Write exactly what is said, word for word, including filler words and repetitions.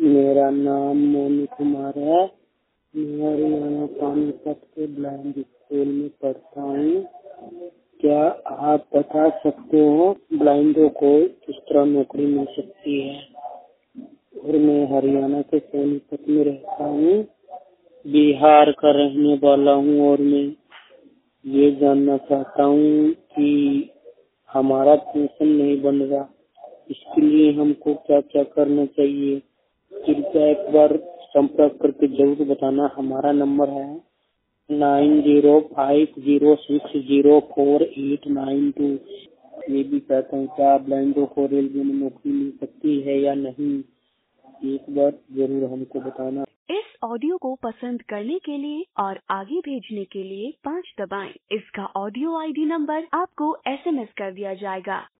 मेरा नाम मोनू कुमार है। मैं हरियाणा पानीपत के ब्लाइंड स्कूल में पढ़ता हूँ। क्या आप बता सकते हो ब्लाइंडों को किस तरह नौकरी मिल सकती है? और मैं हरियाणा के सोनीपत में रहता हूँ, बिहार का रहने वाला हूँ। और मैं ये जानना चाहता हूँ कि हमारा पेंशन नहीं बन रहा, इसके लिए हमको क्या क्या करना चाहिए? कृपया एक बार संपर्क करके जरूर बताना। हमारा नंबर है nine zero five zero six zero four eight nine two. ये भी कहता हूँ क्या ब्लाइंडों को रेलवे में नौकरी मिल सकती है या नहीं, एक बार जरूर हमको बताना। इस ऑडियो को पसंद करने के लिए और आगे भेजने के लिए पाँच दबाएं। इसका ऑडियो आईडी नंबर आपको एसएमएस कर दिया जाएगा।